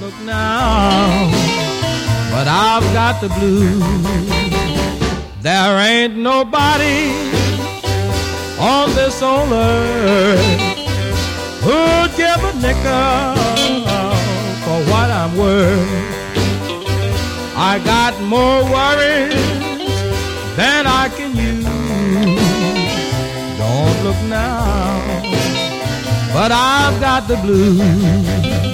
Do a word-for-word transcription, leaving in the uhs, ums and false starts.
look now, but I've got the blues. There ain't nobody on this old earth who'd give a nickel for what I'm worth. I got more worries than I can use. Don't look now, but I've got the blues.